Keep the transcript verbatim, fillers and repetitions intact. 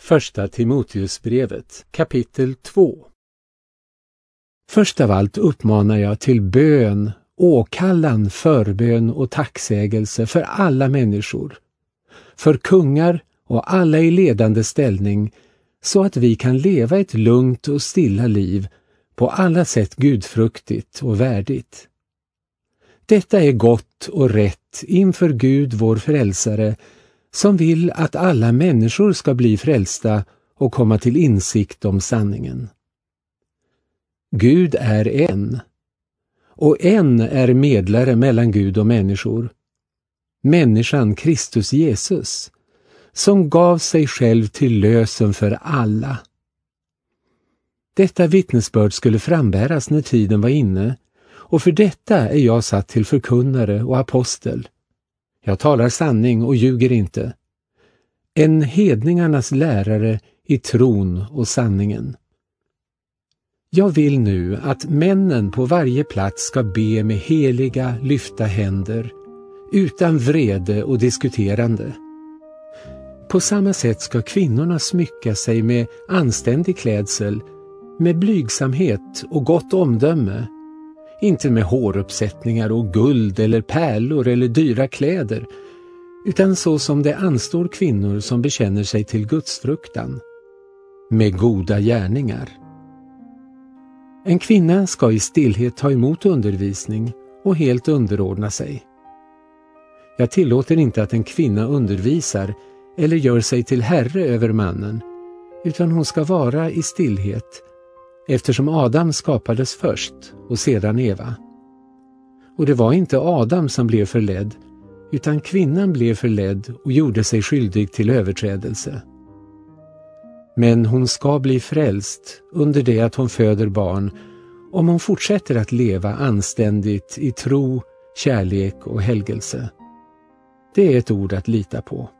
Första Timoteusbrevet, kapitel två. Först av allt uppmanar jag till bön, åkallan, förbön och tacksägelse för alla människor, för kungar och alla i ledande ställning, så att vi kan leva ett lugnt och stilla liv, på alla sätt gudfruktigt och värdigt. Detta är gott och rätt inför Gud vår frälsare, som vill att alla människor ska bli frälsta och komma till insikt om sanningen. Gud är en, och en är medlare mellan Gud och människor, människan Kristus Jesus, som gav sig själv till lösen för alla. Detta vittnesbörd skulle frambäras när tiden var inne, och för detta är jag satt till förkunnare och apostel. Jag talar sanning och ljuger inte. En hedningarnas lärare i tron och sanningen. Jag vill nu att männen på varje plats ska be med heliga, lyfta händer, utan vrede och diskuterande. På samma sätt ska kvinnorna smycka sig med anständig klädsel, med blygsamhet och gott omdöme, inte med håruppsättningar och guld eller pärlor eller dyra kläder, utan så som det anstår kvinnor som bekänner sig till gudsfruktan, med goda gärningar. En kvinna ska i stillhet ta emot undervisning och helt underordna sig. Jag tillåter inte att en kvinna undervisar eller gör sig till herre över mannen, utan hon ska vara i stillhet, eftersom Adam skapades först och sedan Eva. Och det var inte Adam som blev förledd, utan kvinnan blev förledd och gjorde sig skyldig till överträdelse. Men hon ska bli frälst under det att hon föder barn, om hon fortsätter att leva anständigt i tro, kärlek och helgelse. Det är ett ord att lita på.